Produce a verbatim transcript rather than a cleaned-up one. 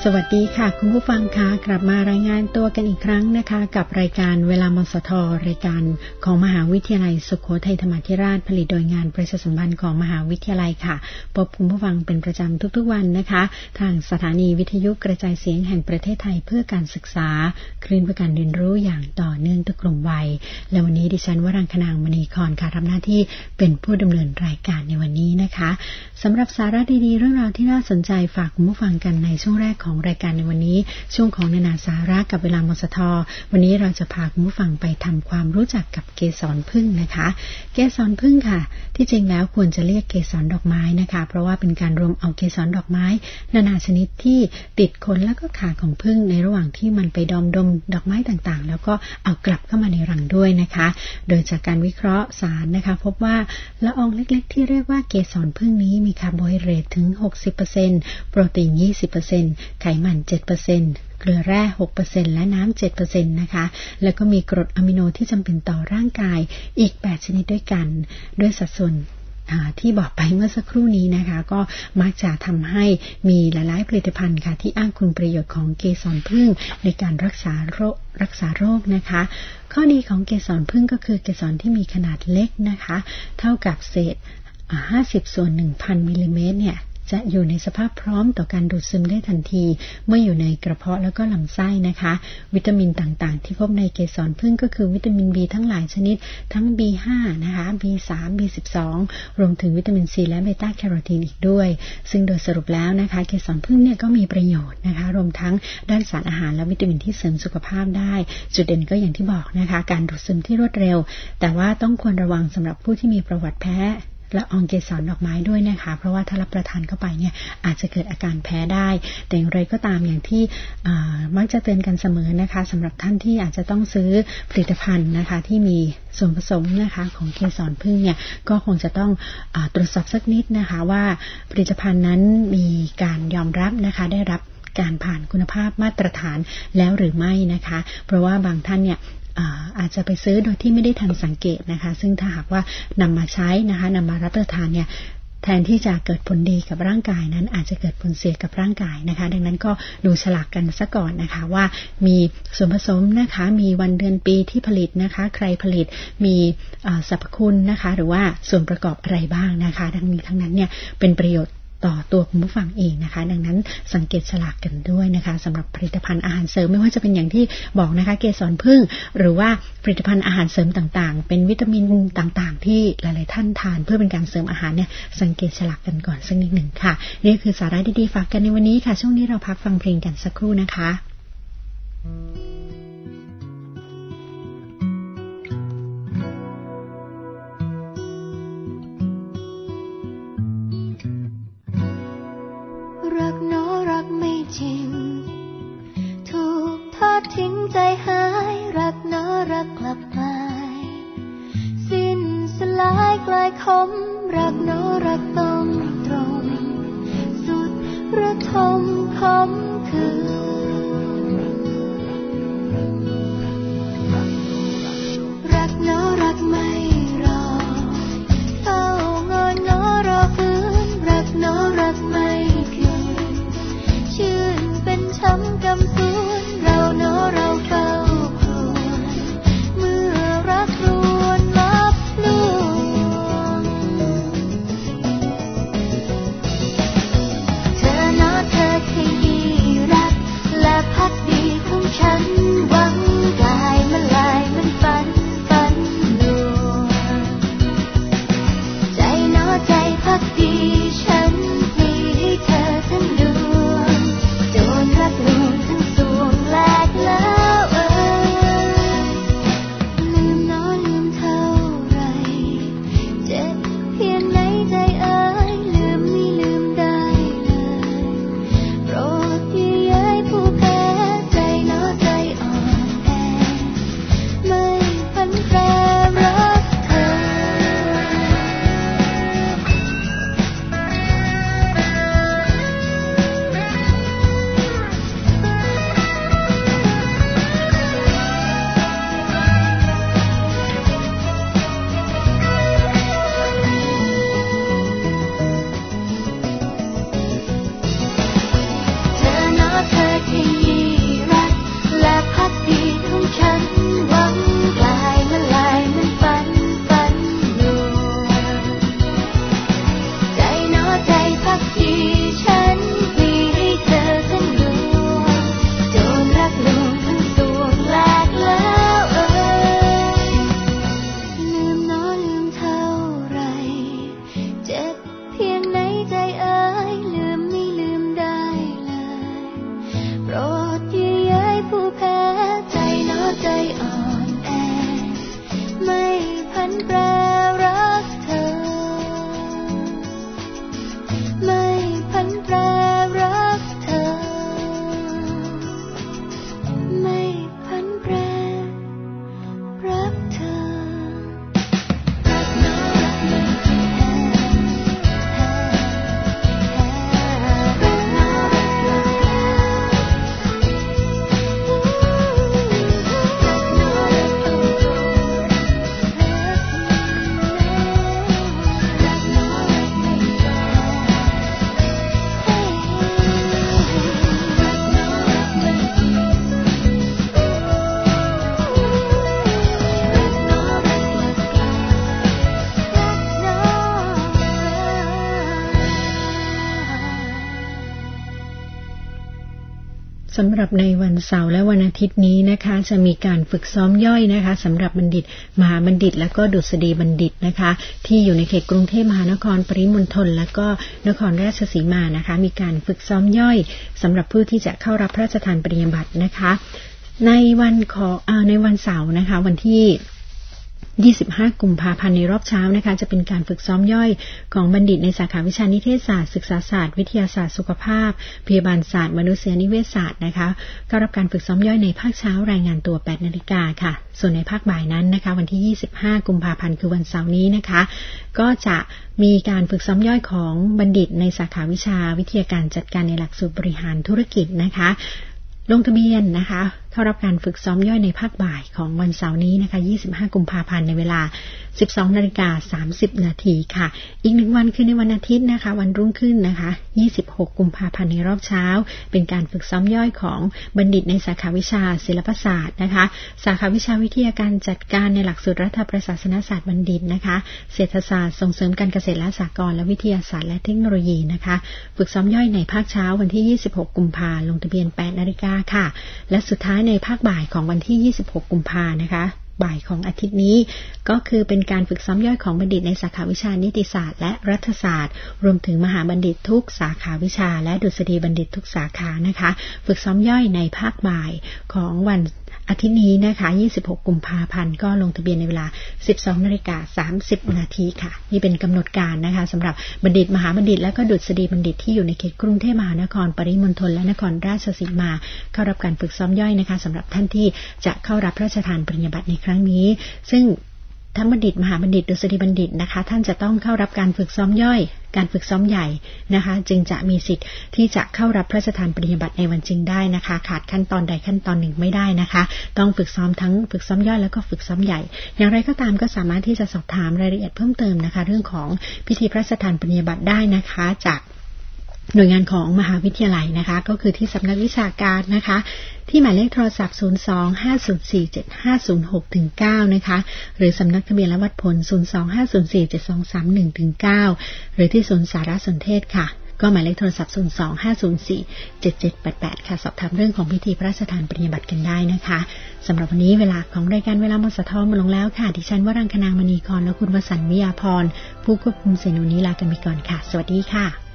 สวัสดีค่ะคุณผู้ฟังคะกลับมารายงานตัวกันอีกครั้งนะคะกับรายการเวลามสทรายการของมหาวิทยาลัยสุโขทัยธรรมาธิราชผลิตโดยงานประชาสัมพันธ์ของมหาวิทยาลัยค่ะพบคุณผู้ฟังเป็นประจำทุกๆวันนะคะทางสถานีวิทยุกระจายเสียงแห่งประเทศไทยเพื่อการศึกษาคลื่นเพื่อการเรียนรู้อย่างต่อเนื่องทุกกลุ่มวัยและวันนี้ดิฉันวรังคนางมณีครค่ะทำหน้าที่เป็นผู้ดำเนินรายการในวันนี้นะคะสำหรับสาระดีๆเรื่องราวที่น่าสนใจฝากคุณผู้ฟังกันในช่วงแรกของรายการในวันนี้ช่วงของนานาสาระกับเวลามสทวันนี้เราจะพาคุณผู้ฟังไปทำความรู้จักกับเกสรผึ้งนะคะเกสรผึ้งค่ะที่จริงแล้วควรจะเรียกเกสรดอกไม้นะคะเพราะว่าเป็นการรวมเอาเกสรดอกไม้นานาชนิดที่ติดขนและก็ขาของผึ้งในระหว่างที่มันไปดมดมดอกไม้ต่างๆแล้วก็เอากลับเข้ามาในรังด้วยนะคะโดยจากการวิเคราะห์สารนะคะพบว่าละอองเล็กๆที่เรียกว่าเกสรผึ้งนี้มีคาร์โบไฮเดรตถึง หกสิบเปอร์เซ็นต์ โปรตีน ยี่สิบเปอร์เซ็นต์ ไขมัน เจ็ดเปอร์เซ็นต์ เกลือแร่ หกเปอร์เซ็นต์ และน้ำ เจ็ดเปอร์เซ็นต์ นะคะแล้วก็มีกรดอะมิโนที่จำเป็นต่อร่างกายอีก แปด ชนิดด้วยกันด้วยสัดส่วนที่บอกไปเมื่อสักครู่นี้นะคะก็มักจะทำให้มีหลายๆผลิตภัณฑ์ค่ะที่อ้างคุณประโยชน์ของเกสรผึ้งในการรักษาโรครักษาโรคนะคะข้อดีของเกสรผึ้งก็คือเกสรที่มีขนาดเล็กนะคะเท่ากับเศษห้าสิบส่วน หนึ่งพัน มิลลิเมตรเนี่ยจะอยู่ในสภาพพร้อมต่อการดูดซึมได้ทันทีเมื่ออยู่ในกระเพาะแล้วก็ลำไส้นะคะวิตามินต่างๆที่พบในเกสรผึ้งก็คือวิตามิน B ทั้งหลายชนิดทั้ง บี ห้า นะคะ บี สาม บี สิบสอง รวมถึงวิตามิน C และเบต้าแคโรทีนอีกด้วยซึ่งโดยสรุปแล้วนะคะเกสรผึ้งเนี่ยก็มีประโยชน์นะคะรวมทั้งด้านสารอาหารและวิตามินที่เสริมสุขภาพได้จุดเด่นก็อย่างที่บอกนะคะการดูดซึมที่รวดเร็วแต่ว่าต้องควรระวังสำหรับผู้ที่มีประวัติแพ้ละอองเกสรดอกไม้ด้วยนะคะเพราะว่าถ้ารับประทานเข้าไปเนี่ยอาจจะเกิดอาการแพ้ได้แต่อย่างไรก็ตามอย่างที่มักจะเตือนกันเสมอนะคะสำหรับท่านที่อาจจะต้องซื้อผลิตภัณฑ์นะคะที่มีส่วนผสมนะคะของเกสรผึ้งเนี่ยก็คงจะต้องอตรวจสอบสักนิดนะคะว่าผลิตภัณฑ์นั้นมีการยอมรับนะคะได้รับการผ่านคุณภาพมาตรฐานแล้วหรือไม่นะคะเพราะว่าบางท่านเนี่ยอาจจะไปซื้อโดยที่ไม่ได้ทันสังเกตนะคะซึ่งถ้าหากว่านำมาใช้นะคะนำมารับประทานเนี่ยแทนที่จะเกิดผลดีกับร่างกายนั้นอาจจะเกิดผลเสียกับร่างกายนะคะดังนั้นก็ดูฉลากกันซะก่อนนะคะว่ามีส่วนผสมนะคะมีวันเดือนปีที่ผลิตนะคะใครผลิตมีสรรพคุณนะคะหรือว่าส่วนประกอบอะไรบ้างนะคะทั้งนี้ทั้งนั้นเนี่ยเป็นประโยชน์ต่อตัวคุณผู้ฟังเองนะคะดังนั้นสังเกตฉลากกันด้วยนะคะสำหรับผลิตภัณฑ์อาหารเสริมไม่ว่าจะเป็นอย่างที่บอกนะคะเกสรผึ้งหรือว่าผลิตภัณฑ์อาหารเสริมต่างๆเป็นวิตามินต่างๆที่หลายๆท่านทานเพื่อเป็นการเสริมอาหารเนี่ยสังเกตฉลากกันก่อนสักนิดหนึ่งค่ะนี่คือสาระดีๆฝากกันในวันนี้ค่ะช่วงนี้เราพักฟังเพลงกันสักครู่นะคะรักน้อรักไม่จริงถูกทอดทิ้งใจหายรักน้อรักกลับกลายสิ้นสลายกลายคมรักน้อรักต้องตรงสุดระทมคมคืนรักน้อรักไม่รอเฝ้างอนน้อรอฟื้นรักน้อรักไม่ชื่นเป็นช้ำกำสูนเราเนาะเราเฝ้าครวญเมื่อรักรวนลับลวงเธอเนาะเธอที่รักสำหรับในวันเสาร์และวันอาทิตย์นี้นะคะจะมีการฝึกซ้อมย่อยนะคะสำหรับบัณฑิตมหาบัณฑิตและก็ดุษฎีบัณฑิตนะคะที่อยู่ในเขตกรุงเทพมหานครปริมณฑลและก็นครราชสีมานะคะมีการฝึกซ้อมย่อยสำหรับผู้ที่จะเข้ารับพระราชทานปริญญาบัตรนะคะในวันขออ่าในวันเสาร์นะคะวันที่ยี่สิบห้ากุมภาพันธ์ในรอบเช้านะคะจะเป็นการฝึกซ้อมย่อยของบัณฑิตในสาขาวิชานิเทศศาสตร์ศึกษาศาสตร์วิทยาศาสตร์สุขภาพพยาบาลศาสตร์มนุษยนิเวศศาสตร์นะคะเข้ารับการฝึกซ้อมย่อยในภาคเช้ารายงานตัว แปดนาฬิกาค่ะส่วนในภาคบ่ายนั้นนะคะวันที่ยี่สิบห้ากุมภาพันธ์คือวันเสาร์นี้นะคะก็จะมีการฝึกซ้อมย่อยของบัณฑิตในสาขาวิชาวิทยาการจัดการในหลักสูตรบริหารธุรกิจนะคะลงทะเบียนนะคะเข้ารับการฝึกซ้อมย่อยในภาคบ่ายของวันเสาร์นี้นะคะยี่สิบห้ากุมภาพันธ์ในเวลา สิบสองนาฬิกาสามสิบนาทีค่ะอีกหนึ่งวันคือในวันอาทิตย์นะคะวันรุ่งขึ้นนะคะยี่สิบหกกุมภาพันธ์ในรอบเช้าเป็นการฝึกซ้อมย่อยของบัณฑิตในสาขาวิชาศิลปศาสตร์นะคะสาขาวิชาวิทยาการจัดการในหลักสูตรรัฐประศาสนศาสตร์บัณฑิตนะคะเศรษฐศาสตร์ส่งเสริมการเกษตรและสหกรณ์และวิทยาศาสตร์และเทคโนโลยีนะคะฝึกซ้อมย่อยในภาคเช้าวันที่ยี่สิบหกกุมภาพันธ์ลงทะเบียน แปดนาฬิกาค่ะและสุดท้ายในภาคบ่ายของวันที่ยี่สิบหกกุมภาพันธ์นะคะบ่ายของอาทิตย์นี้ก็คือเป็นการฝึกซ้อมย่อยของบัณฑิตในสาขาวิชานิติศาสตร์และรัฐศาสตร์รวมถึงมหาบัณฑิตทุกสาขาวิชาและดุษฎีบัณฑิตทุกสาขานะคะฝึกซ้อมย่อยในภาคบ่ายของวันอาทิตย์นี้นะคะยี่สิบหกกุมภาพันธ์ก็ลงทะเบียนในเวลา สิบสองนาฬิกาสามสิบนาทีค่ะนี่เป็นกำหนดการนะคะสำหรับบัณฑิตมหาบัณฑิตและก็ดุษฎีบัณฑิตที่อยู่ในเขตกรุงเทพมหานครปริมณฑลและนครราชสีมาเข้ารับการฝึกซ้อมย่อยนะคะสำหรับท่านที่จะเข้ารับพระราชทานปริญญาบัตรในครั้งนี้ซึ่งทั้งบัณฑิตมหาบัณฑิตดุษฎีบัณฑิตนะคะท่านจะต้องเข้ารับการฝึกซ้อมย่อยการฝึกซ้อมใหญ่นะคะจึงจะมีสิทธิ์ที่จะเข้ารับพระราชทานปริญญาบัตรในวันจริงได้นะคะขาดขั้นตอนใดขั้นตอนหนึ่งไม่ได้นะคะต้องฝึกซ้อมทั้งฝึกซ้อมย่อยแล้วก็ฝึกซ้อมใหญ่อย่างไรก็ตามก็สามารถที่จะสอบถามรายละเอียดเพิ่มเติมนะคะเรื่องของพิธีพระราชทานปริญญาบัตรได้นะคะจากหน่วยงานของมหาวิทยาลัยนะคะก็คือที่สำนักวิชาการนะคะที่หมายเลขโทรศัพท์ศูนย์ สอง ห้า ศูนย์ สี่ เจ็ด ห้า ศูนย์ หก ถึง เก้านะคะหรือสำนักทะเบียนและวัดผลศูนย์ สอง ห้า ศูนย์ สี่ เจ็ด สอง สาม หนึ่ง ถึง เก้าหรือที่ศูนย์สารสนเทศค่ะก็หมายเลขโทรศัพท์ศูนย์ สอง ห้า ศูนย์ สี่ เจ็ด เจ็ด แปด แปดค่ะสอบถามเรื่องของพิธีพระราชทานปริญญาบัตรกันได้นะคะสำหรับวันนี้เวลาของรายการเวลามสทมาลงแล้วค่ะดิฉันวรังคนางมณีกรและคุณวสันต์วิยาพรผู้ควบคุมเสียงวันนี้ลากันไปก่อนค่ะสวัสดีค่ะ